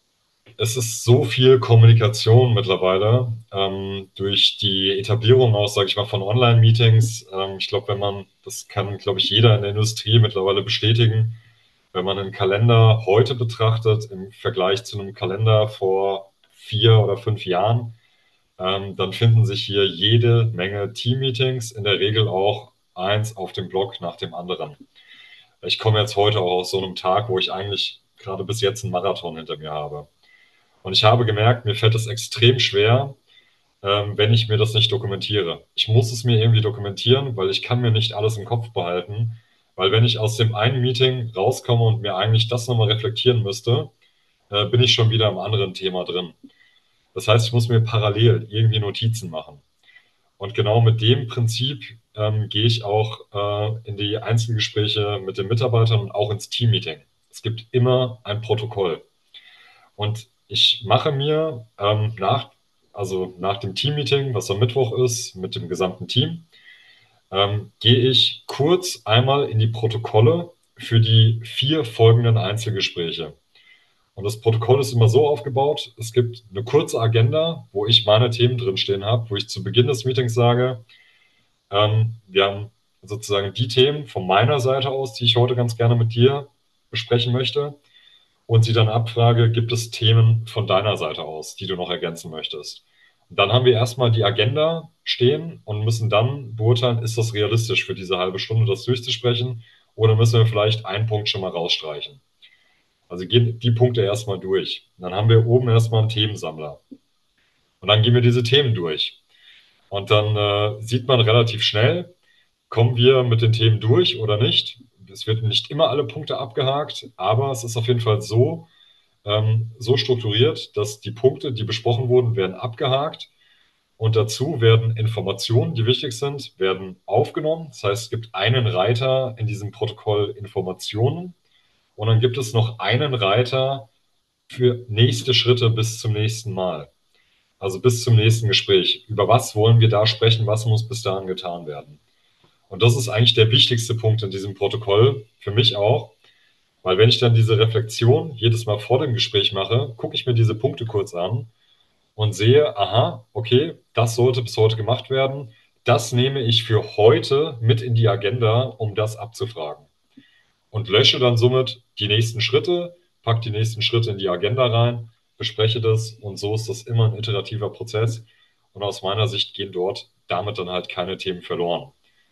B: es ist so viel Kommunikation mittlerweile ähm, durch die Etablierung auch, sage ich mal, von Online-Meetings. Ähm, ich glaube, wenn man, das kann, glaube ich, jeder in der Industrie mittlerweile bestätigen, wenn man einen Kalender heute betrachtet im Vergleich zu einem Kalender vor vier oder fünf Jahren, ähm, dann finden sich hier jede Menge Team-Meetings, in der Regel auch eins auf dem Blog nach dem anderen. Ich komme jetzt heute auch aus so einem Tag, wo ich eigentlich gerade bis jetzt einen Marathon hinter mir habe. Und ich habe gemerkt, mir fällt es extrem schwer, ähm, wenn ich mir das nicht dokumentiere. Ich muss es mir irgendwie dokumentieren, weil ich kann mir nicht alles im Kopf behalten. Weil wenn ich aus dem einen Meeting rauskomme und mir eigentlich das nochmal reflektieren müsste, äh, bin ich schon wieder im anderen Thema drin. Das heißt, ich muss mir parallel irgendwie Notizen machen. Und genau mit dem Prinzip ähm, gehe ich auch äh, in die Einzelgespräche mit den Mitarbeitern und auch ins Teammeeting. Es gibt immer ein Protokoll. Und ich mache mir ähm, nach, also nach dem Teammeeting, was am Mittwoch ist, mit dem gesamten Team, ähm, gehe ich kurz einmal in die Protokolle für die vier folgenden Einzelgespräche. Und das Protokoll ist immer so aufgebaut, es gibt eine kurze Agenda, wo ich meine Themen drinstehen habe, wo ich zu Beginn des Meetings sage, ähm, wir haben sozusagen die Themen von meiner Seite aus, die ich heute ganz gerne mit dir besprechen möchte. Und sie dann abfrage, gibt es Themen von deiner Seite aus, die du noch ergänzen möchtest? Und dann haben wir erstmal die Agenda stehen und müssen dann beurteilen, ist das realistisch für diese halbe Stunde, das durchzusprechen? Oder müssen wir vielleicht einen Punkt schon mal rausstreichen? Also gehen die Punkte erstmal durch. Dann haben wir oben erstmal einen Themensammler. Und dann gehen wir diese Themen durch. Und dann äh, sieht man relativ schnell, kommen wir mit den Themen durch oder nicht. Es wird nicht immer alle Punkte abgehakt, aber es ist auf jeden Fall so, ähm, so strukturiert, dass die Punkte, die besprochen wurden, werden abgehakt und dazu werden Informationen, die wichtig sind, werden aufgenommen. Das heißt, es gibt einen Reiter in diesem Protokoll Informationen und dann gibt es noch einen Reiter für nächste Schritte bis zum nächsten Mal. Also bis zum nächsten Gespräch. Über was wollen wir da sprechen? Was muss bis dahin getan werden? Und das ist eigentlich der wichtigste Punkt in diesem Protokoll, für mich auch, weil wenn ich dann diese Reflexion jedes Mal vor dem Gespräch mache, gucke ich mir diese Punkte kurz an und sehe, aha, okay, das sollte bis heute gemacht werden. Das nehme ich für heute mit in die Agenda, um das abzufragen. Und lösche dann somit die nächsten Schritte, packe die nächsten Schritte in die Agenda rein, bespreche das und so ist das immer ein iterativer Prozess. Und aus meiner Sicht gehen dort damit dann halt keine Themen verloren.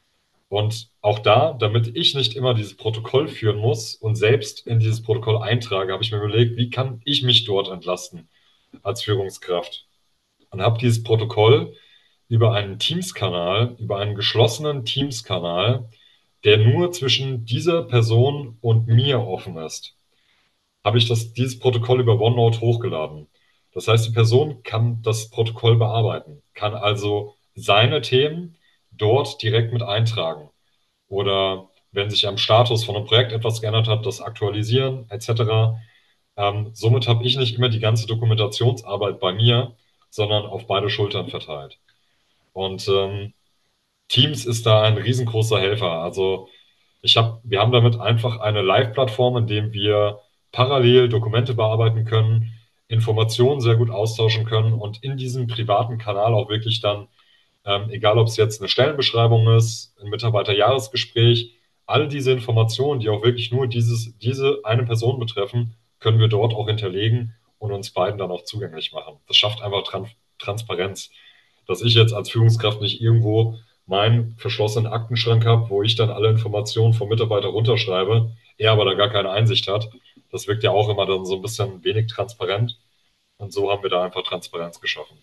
B: Und auch da, damit ich nicht immer dieses Protokoll führen muss und selbst in dieses Protokoll eintrage, habe ich mir überlegt, wie kann ich mich dort entlasten als Führungskraft? Und habe dieses Protokoll über einen Teams-Kanal, über einen geschlossenen Teams-Kanal, der nur zwischen dieser Person und mir offen ist, habe ich das, dieses Protokoll über OneNote hochgeladen. Das heißt, die Person kann das Protokoll bearbeiten, kann also seine Themen dort direkt mit eintragen. Oder wenn sich am Status von einem Projekt etwas geändert hat, das aktualisieren et cetera. Ähm, somit habe ich nicht immer die ganze Dokumentationsarbeit bei mir, sondern auf beide Schultern verteilt. Und ähm, Teams ist da ein riesengroßer Helfer. Also ich hab, wir haben damit einfach eine Live-Plattform, in dem wir parallel Dokumente bearbeiten können, Informationen sehr gut austauschen können und in diesem privaten Kanal auch wirklich dann, ähm, egal ob es jetzt eine Stellenbeschreibung ist, ein Mitarbeiterjahresgespräch, all diese Informationen, die auch wirklich nur dieses, diese eine Person betreffen, können wir dort auch hinterlegen und uns beiden dann auch zugänglich machen. Das schafft einfach Tran Transparenz, dass ich jetzt als Führungskraft nicht irgendwo meinen verschlossenen Aktenschrank habe, wo ich dann alle Informationen vom Mitarbeiter runterschreibe, er aber da gar keine Einsicht hat. Das wirkt ja auch immer dann so ein bisschen wenig transparent. Und so haben wir da einfach Transparenz geschaffen.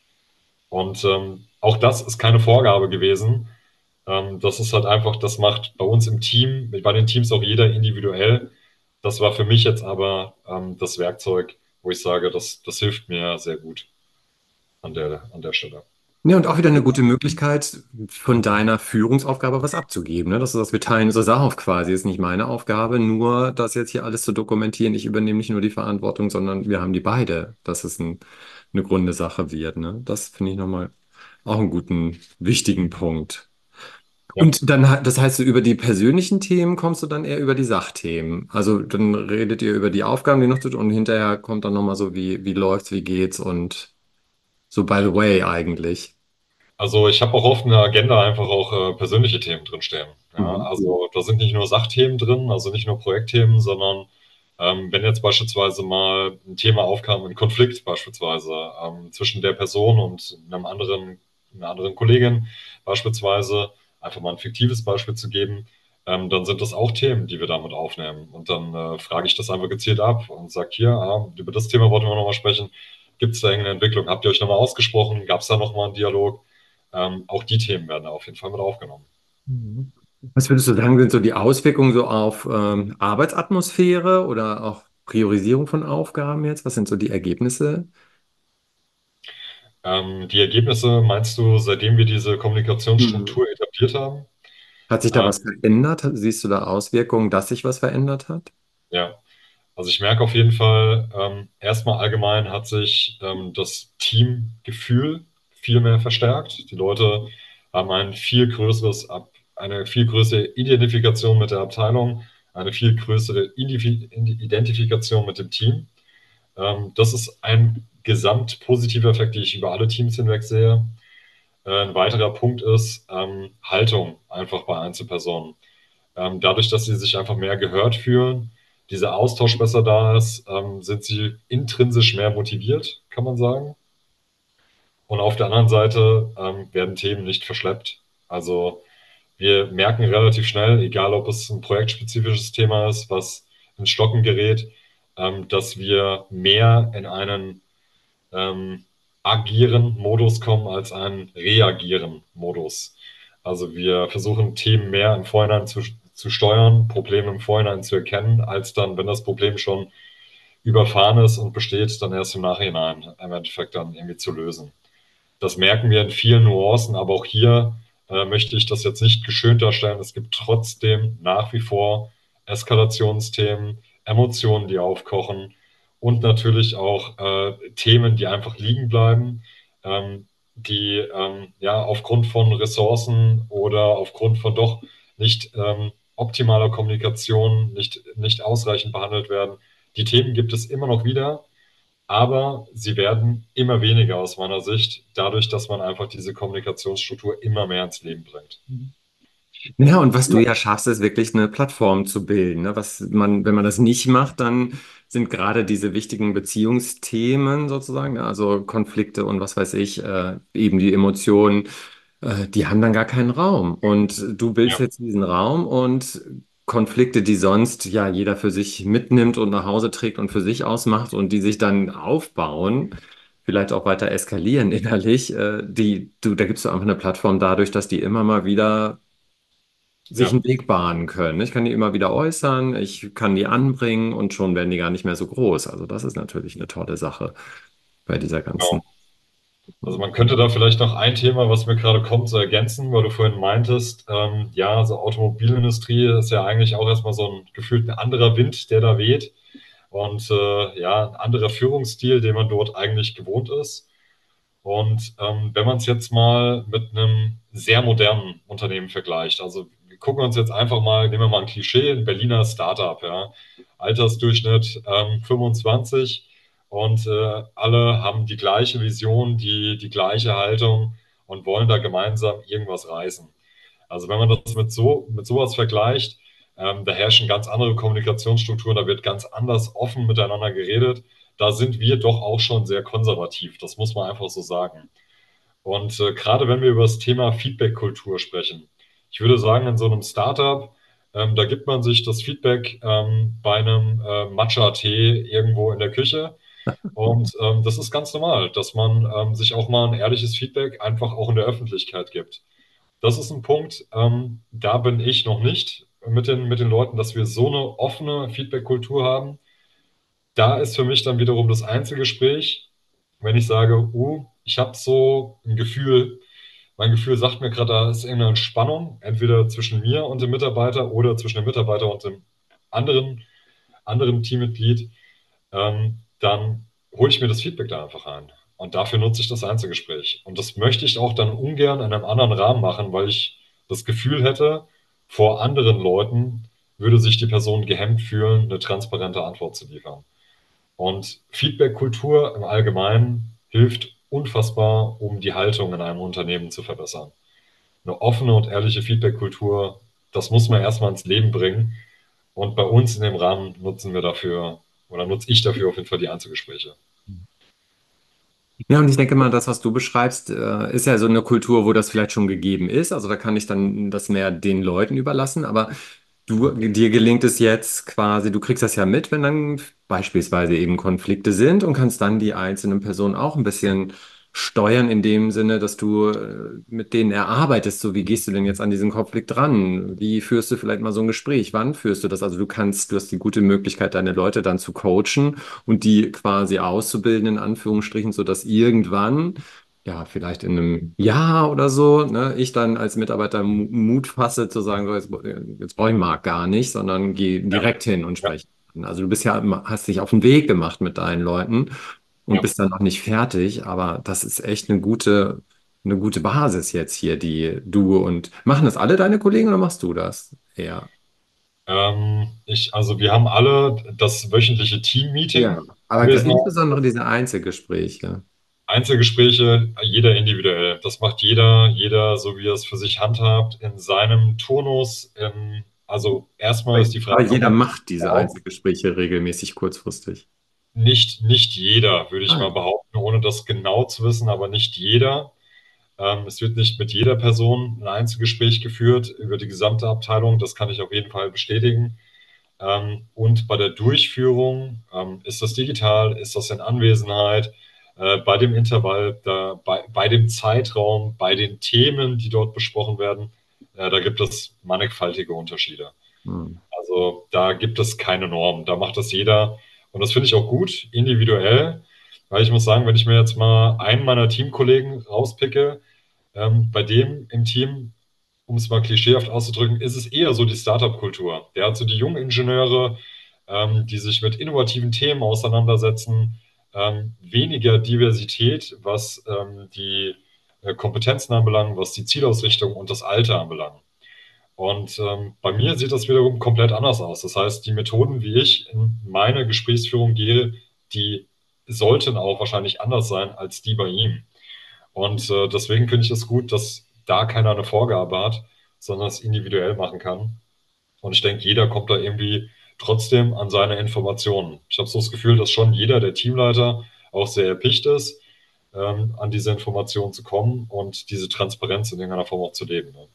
B: Und ähm, auch das ist keine Vorgabe gewesen. Ähm, das ist halt einfach, das macht bei uns im Team, bei den Teams auch jeder individuell. Das war für mich jetzt aber ähm, das Werkzeug, wo ich sage, das, das hilft mir sehr gut an der, an der Stelle.
C: Ja, und auch wieder eine gute Möglichkeit, von deiner Führungsaufgabe was abzugeben. Ne? Das ist das, wir teilen unsere Sache auf quasi. Ist nicht meine Aufgabe, nur das jetzt hier alles zu dokumentieren. Ich übernehme nicht nur die Verantwortung, sondern wir haben die beide, dass es ein, eine runde Sache wird. Ne? Das finde ich nochmal auch einen guten, wichtigen Punkt.
B: Ja.
C: Und dann, ha- das heißt, so über die persönlichen Themen kommst du dann eher über die Sachthemen. Also dann redet ihr über die Aufgaben, die noch zu tun, und hinterher kommt dann nochmal so, wie, wie läuft's, wie geht's und so by the way eigentlich.
B: Also ich habe auch oft in der Agenda einfach auch äh, persönliche Themen drinstehen. Ja,
C: Mhm.
B: also da sind nicht nur Sachthemen drin, also nicht nur Projektthemen, sondern ähm, wenn jetzt beispielsweise mal ein Thema aufkam, ein Konflikt beispielsweise ähm, zwischen der Person und einem anderen, einer anderen Kollegin beispielsweise, einfach mal ein fiktives Beispiel zu geben, ähm, dann sind das auch Themen, die wir damit aufnehmen. Und dann äh, frage ich das einfach gezielt ab und sage hier, ah, über das Thema wollten wir nochmal sprechen. Gibt es da irgendeine Entwicklung? Habt ihr euch nochmal ausgesprochen? Gab es da nochmal einen Dialog? Ähm, auch die Themen werden da auf jeden Fall mit aufgenommen.
C: Mhm. Was würdest du sagen, sind so die Auswirkungen so auf ähm, Arbeitsatmosphäre oder auch Priorisierung von Aufgaben jetzt? Was sind so die Ergebnisse?
B: Ähm, die Ergebnisse meinst du, seitdem wir diese
C: Mhm.
B: Kommunikationsstruktur etabliert haben?
C: Hat sich da
B: Ähm,
C: was verändert? Siehst du da Auswirkungen, dass sich was verändert hat?
B: ja, also ich merke auf jeden Fall, ähm, erstmal allgemein hat sich ähm, das Teamgefühl viel mehr verstärkt. Die Leute haben ein viel größeres, Ab eine viel größere Identifikation mit der Abteilung, eine viel größere Indivi Identifikation mit dem Team. Ähm, das ist ein gesamt positiver Effekt, den ich über alle Teams hinweg sehe. Äh, ein weiterer Punkt ist ähm, Haltung einfach bei Einzelpersonen. Ähm, dadurch, dass sie sich einfach mehr gehört fühlen, dieser Austausch besser da ist, ähm, sind sie intrinsisch mehr motiviert, kann man sagen. Und auf der anderen Seite ähm, werden Themen nicht verschleppt. Also wir merken relativ schnell, egal ob es ein projektspezifisches Thema ist, was ins Stocken gerät, ähm, dass wir mehr in einen ähm, agieren Modus kommen als einen reagieren Modus. Also wir versuchen Themen mehr im Vorhinein zu, zu steuern, Probleme im Vorhinein zu erkennen, als dann, wenn das Problem schon überfahren ist und besteht, dann erst im Nachhinein im Endeffekt dann irgendwie zu lösen. Das merken wir in vielen Nuancen, aber auch hier äh, möchte ich das jetzt nicht geschönt darstellen. Es gibt trotzdem nach wie vor Eskalationsthemen, Emotionen, die aufkochen und natürlich auch äh, Themen, die einfach liegen bleiben, ähm, die ähm, ja aufgrund von Ressourcen oder aufgrund von doch nicht ähm, optimaler Kommunikation nicht, nicht ausreichend behandelt werden. Die Themen gibt es immer noch wieder, aber sie werden immer weniger aus meiner Sicht, dadurch, dass man einfach diese Kommunikationsstruktur immer mehr ins Leben bringt.
C: Ja, und was du ja schaffst, ist wirklich eine Plattform zu bilden. Ne? Was man, wenn man das nicht macht, dann sind gerade diese wichtigen Beziehungsthemen sozusagen, ne? Also Konflikte und was weiß ich, äh, eben die Emotionen, äh, die haben dann gar keinen Raum. Und du bildest
B: Ja,
C: jetzt diesen Raum und Konflikte, die sonst ja jeder für sich mitnimmt und nach Hause trägt und für sich ausmacht und die sich dann aufbauen, vielleicht auch weiter eskalieren innerlich, äh, die, du, da gibst du einfach eine Plattform dadurch, dass die immer mal wieder sich
B: ja,
C: einen Weg bahnen können. Ich kann die immer wieder äußern, ich kann die anbringen und schon werden die gar nicht mehr so groß. Also das ist natürlich eine tolle Sache bei dieser ganzen.
B: genau. Also man könnte da vielleicht noch ein Thema, was mir gerade kommt, so ergänzen, weil du vorhin meintest, ähm, ja, so Automobilindustrie ist ja eigentlich auch erstmal so ein gefühlt ein anderer Wind, der da weht und äh, ja, ein anderer Führungsstil, den man dort eigentlich gewohnt ist. Und ähm, wenn man es jetzt mal mit einem sehr modernen Unternehmen vergleicht, also wir gucken uns jetzt einfach mal, nehmen wir mal ein Klischee, ein Berliner Startup, ja, Altersdurchschnitt ähm, fünfundzwanzig und äh, alle haben die gleiche Vision, die, die gleiche Haltung und wollen da gemeinsam irgendwas reißen. Also wenn man das mit so, mit sowas vergleicht, ähm, da herrschen ganz andere Kommunikationsstrukturen, da wird ganz anders offen miteinander geredet. Da sind wir doch auch schon sehr konservativ. Das muss man einfach so sagen. Und äh, gerade wenn wir über das Thema Feedback-Kultur sprechen, ich würde sagen, in so einem Startup, ähm, da gibt man sich das Feedback ähm, bei einem äh, Matcha-Tee irgendwo in der Küche. Und ähm, das ist ganz normal, dass man ähm, sich auch mal ein ehrliches Feedback einfach auch in der Öffentlichkeit gibt. Das ist ein Punkt, ähm, da bin ich noch nicht mit den, mit den Leuten, dass wir so eine offene Feedback-Kultur haben. Da ist für mich dann wiederum das Einzelgespräch, wenn ich sage, uh, ich habe so ein Gefühl, mein Gefühl sagt mir gerade, da ist irgendeine Spannung, entweder zwischen mir und dem Mitarbeiter oder zwischen dem Mitarbeiter und dem anderen, anderen Teammitglied, ähm, dann hole ich mir das Feedback da einfach ein. Und dafür nutze ich das Einzelgespräch. Und das möchte ich auch dann ungern in einem anderen Rahmen machen, weil ich das Gefühl hätte, vor anderen Leuten würde sich die Person gehemmt fühlen, eine transparente Antwort zu liefern. Und Feedback-Kultur im Allgemeinen hilft unfassbar, um die Haltung in einem Unternehmen zu verbessern. Eine offene und ehrliche Feedback-Kultur, das muss man erstmal ins Leben bringen. Und bei uns in dem Rahmen nutzen wir dafür, oder nutze ich dafür auf jeden Fall die Einzelgespräche.
C: Ja, und ich denke mal, das, was du beschreibst, äh, ist ja so eine Kultur, wo das vielleicht schon gegeben ist. Also da kann ich dann das mehr den Leuten überlassen. Aber du, dir gelingt es jetzt quasi, du kriegst das ja mit, wenn dann beispielsweise eben Konflikte sind und kannst dann die einzelnen Personen auch ein bisschen steuern in dem Sinne, dass du äh, mit denen erarbeitest. So, wie gehst du denn jetzt an diesen Konflikt ran? Wie führst du vielleicht mal so ein Gespräch? Wann führst du das? Also du kannst, du hast die gute Möglichkeit, deine Leute dann zu coachen und die quasi auszubilden, in Anführungsstrichen, sodass irgendwann ja, vielleicht in einem Jahr oder so, ne, ich dann als Mitarbeiter Mu- Mut fasse zu sagen, so, jetzt, jetzt brauche ich Marc gar nicht, sondern gehe
B: Ja,
C: direkt hin und
B: ja,
C: spreche. Also du bist ja, hast dich auf den Weg gemacht mit deinen Leuten und
B: ja.
C: bist dann noch nicht fertig, aber das ist echt eine gute, eine gute Basis jetzt hier, die du und machen das alle deine Kollegen oder machst du das? Ja.
B: Ähm, ich, also wir haben alle das wöchentliche
C: Ja,
B: Team-Meeting
C: aber ge-
B: anwesend.
C: insbesondere diese Einzelgespräche.
B: Einzelgespräche, jeder individuell. Das macht jeder, jeder so wie er es für sich handhabt, in seinem Turnus. In, also erstmal ist die
C: Aber
B: Frage, ob
C: jeder
B: man
C: macht diese
B: braucht.
C: Einzelgespräche regelmäßig kurzfristig.
B: Nicht, nicht jeder, würde ich
C: Ah,
B: mal
C: ja.
B: behaupten, ohne das genau zu wissen, aber nicht jeder. Ähm, es wird nicht mit jeder Person ein Einzelgespräch geführt über die gesamte Abteilung. Das kann ich auf jeden Fall bestätigen. Ähm, und bei der Durchführung, ähm, ist das digital, ist das in Anwesenheit, äh, bei dem Intervall, da, bei, bei dem Zeitraum, bei den Themen, die dort besprochen werden, äh, da gibt es mannigfaltige Unterschiede.
C: Hm.
B: Also da gibt es keine Norm, da macht das jeder. Und das finde ich auch gut, individuell, weil ich muss sagen, wenn ich mir jetzt mal einen meiner Teamkollegen rauspicke, ähm, bei dem im Team, um es mal klischeehaft auszudrücken, ist es eher so die Startup-Kultur. Der hat so die jungen Ingenieure, ähm, die sich mit innovativen Themen auseinandersetzen, ähm, weniger Diversität, was ähm, die äh, Kompetenzen anbelangt, was die Zielausrichtung und das Alter anbelangt. Und ähm, bei mir sieht das wiederum komplett anders aus. Das heißt, die Methoden, wie ich in meine Gesprächsführung gehe, die sollten auch wahrscheinlich anders sein als die bei ihm. Und äh, deswegen finde ich es gut, dass da keiner eine Vorgabe hat, sondern es individuell machen kann. Und ich denke, jeder kommt da irgendwie trotzdem an seine Informationen. Ich habe so das Gefühl, dass schon jeder der Teamleiter auch sehr erpicht ist, ähm, an diese Informationen zu kommen und diese Transparenz in irgendeiner Form auch zu leben. Ne?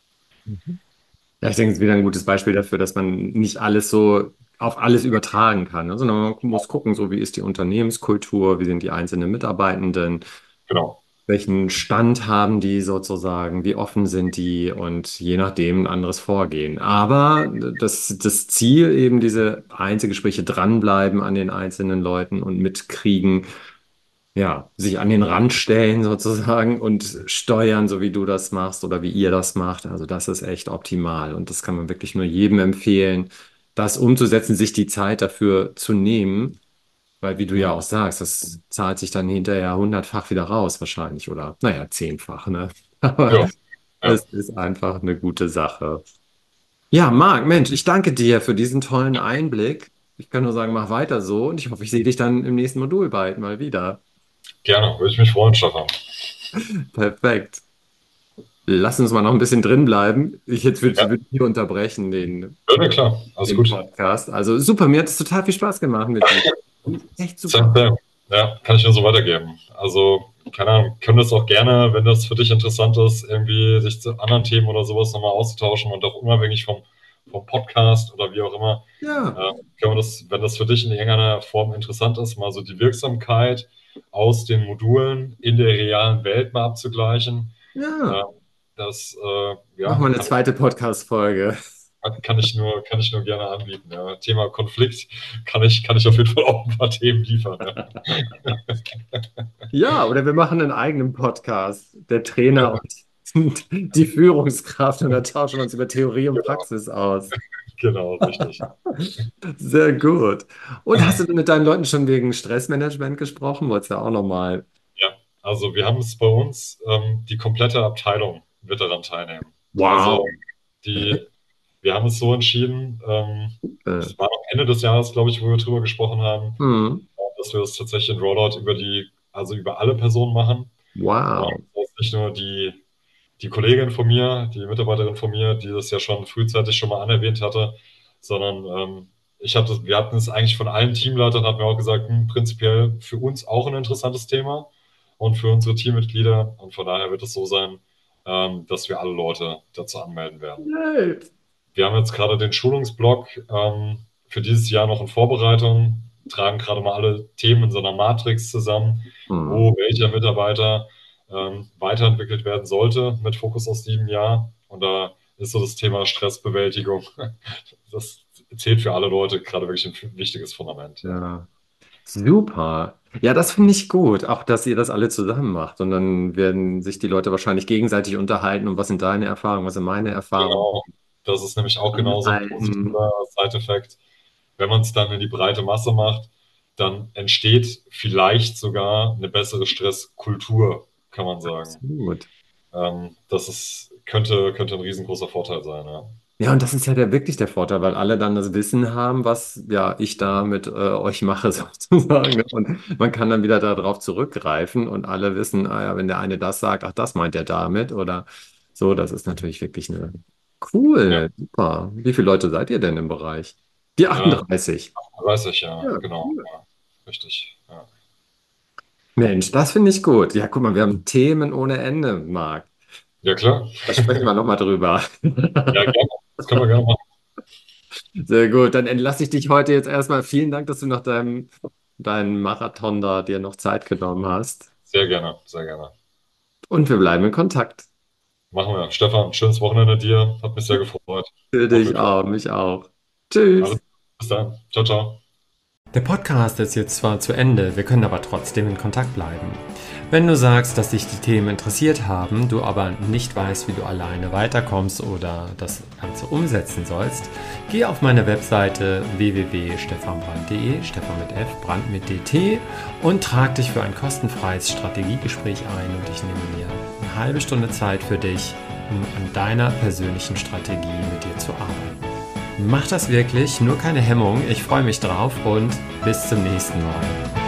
C: Ja, ich denke, es ist wieder ein gutes Beispiel dafür, dass man nicht alles so auf alles übertragen kann, ne? Sondern man muss gucken, so wie ist die Unternehmenskultur, wie sind die einzelnen Mitarbeitenden,
B: Genau.
C: welchen Stand haben die sozusagen, wie offen sind die und je nachdem ein anderes Vorgehen. Aber das, das Ziel, eben diese Einzelgespräche dranbleiben an den einzelnen Leuten und mitkriegen, ja, sich an den Rand stellen sozusagen und steuern, so wie du das machst oder wie ihr das macht. Also das ist echt optimal und das kann man wirklich nur jedem empfehlen, das umzusetzen, sich die Zeit dafür zu nehmen, weil wie du ja
B: Mhm.
C: auch sagst, das zahlt sich dann hinterher hundertfach wieder raus wahrscheinlich oder naja, zehnfach, ne? Aber
B: Ja, ja,
C: es ist einfach eine gute Sache. Ja, Marc, Mensch, ich danke dir für diesen tollen Einblick. Ich kann nur sagen, mach weiter so und ich hoffe, ich sehe dich dann im nächsten Modul bald mal wieder.
B: gerne. Würde ich mich freuen, Stefan.
C: Perfekt. Lass uns mal noch ein bisschen drin bleiben. Ich jetzt würde
B: Ja,
C: würd hier unterbrechen, den,
B: ja, nee, klar. Alles
C: den
B: gut.
C: Podcast. Also super, mir hat es total viel Spaß gemacht mit dir. Echt
B: Same,
C: super.
B: same. Ja, kann ich nur so weitergeben. Also, keine Ahnung, können das auch gerne, wenn das für dich interessant ist, irgendwie sich zu anderen Themen oder sowas nochmal auszutauschen und auch unabhängig vom, vom Podcast oder wie auch immer,
C: Ja,
B: äh, können wir das, wenn das für dich in irgendeiner Form interessant ist, mal so die Wirksamkeit aus den Modulen in der realen Welt mal abzugleichen. Äh,
C: ja.
B: das, äh,
C: Mach
B: ja,
C: mal eine
B: kann
C: zweite Podcast-Folge.
B: kann ich nur, kann ich nur gerne anbieten. Ja. Thema Konflikt kann ich, kann ich auf jeden Fall auch ein paar Themen liefern. Ja.
C: Ja, oder wir machen einen eigenen Podcast, der Trainer und die Führungskraft und da tauschen wir uns über Theorie und
B: Genau,
C: Praxis aus.
B: genau, richtig.
C: Sehr gut. Und hast du mit deinen Leuten schon wegen Stressmanagement gesprochen? Wolltest du ja auch nochmal.
B: Ja, also wir haben es bei uns, ähm, die komplette Abteilung wird daran teilnehmen. Also
C: Wow.
B: die, wir haben es so entschieden, ähm,
C: Äh,
B: es war noch Ende des Jahres, glaube ich, wo wir drüber gesprochen haben,
C: hm.
B: dass wir das tatsächlich in Rollout über die, also über alle Personen machen. Und
C: Wow.
B: das ist nicht nur die, die Kollegin von mir, die Mitarbeiterin von mir, die das ja schon frühzeitig schon mal anerwähnt hatte, sondern ähm, ich hatte, wir hatten es eigentlich von allen Teamleitern, hatten wir auch gesagt, hm, prinzipiell für uns auch ein interessantes Thema und für unsere Teammitglieder. Und von daher wird es so sein, ähm, dass wir alle Leute dazu anmelden werden.
C: Yay.
B: Wir haben jetzt gerade den Schulungsblock ähm, für dieses Jahr noch in Vorbereitung, tragen gerade mal alle Themen in so einer Matrix zusammen,
C: Hm.
B: wo welcher Mitarbeiter ähm, weiterentwickelt werden sollte mit Fokus aus diesem Jahr. Und da ist so das Thema Stressbewältigung. Das zählt für alle Leute gerade wirklich ein wichtiges Fundament. Ja.
C: Ja. Super. Ja, das finde ich gut, auch dass ihr das alle zusammen macht. Und dann werden sich die Leute wahrscheinlich gegenseitig unterhalten und was sind deine Erfahrungen, was sind meine Erfahrungen.
B: Genau. Das ist nämlich auch genauso ein
C: Anhalten.
B: positiver Side-Effekt. Wenn man es dann in die breite Masse macht, dann entsteht vielleicht sogar eine bessere Stresskultur, kann man sagen.
C: Absolut.
B: Ähm, das ist, könnte, könnte ein riesengroßer Vorteil sein, ja.
C: Ja, und das ist ja der, wirklich der Vorteil, weil alle dann das Wissen haben, was ja ich da mit äh, euch mache, sozusagen. Und man kann dann wieder darauf zurückgreifen und alle wissen, ah ja, wenn der eine das sagt, ach, das meint er damit oder so, das ist natürlich wirklich eine
B: Ja,
C: cool, super. Wie viele Leute seid ihr denn im Bereich? Die
B: ja,
C: achtunddreißig.
B: weiß ich, ja,
C: Ja,
B: genau.
C: cool.
B: Ja, richtig. Ja,
C: Mensch, das finde ich gut. Ja, guck mal, wir haben Themen ohne Ende, Marc.
B: ja klar.
C: Da sprechen wir nochmal drüber.
B: Ja, gerne. Das können wir gerne machen.
C: Sehr gut, dann entlasse ich dich heute jetzt erstmal. Vielen Dank, dass du nach deinem, deinem Marathon da dir noch Zeit genommen hast.
B: Sehr gerne, sehr gerne.
C: Und wir bleiben in Kontakt.
B: Machen wir. Stefan, schönes Wochenende dir. Hat mich sehr gefreut.
C: Für
B: Auf
C: dich
B: jeden Fall.
C: auch, mich auch.
B: Alles.
C: Tschüss.
B: Bis dann. Ciao, ciao.
A: Der Podcast ist jetzt zwar zu Ende, wir können aber trotzdem in Kontakt bleiben. Wenn du sagst, dass dich die Themen interessiert haben, du aber nicht weißt, wie du alleine weiterkommst oder das Ganze umsetzen sollst, geh auf meine Webseite w w w punkt stefan brand punkt de, Stefan mit F, Brand mit D T und trag dich für ein kostenfreies Strategiegespräch ein und ich nehme mir eine halbe Stunde Zeit für dich, um an deiner persönlichen Strategie mit dir zu arbeiten. Mach das wirklich, nur keine Hemmung, ich freue mich drauf und bis zum nächsten Mal.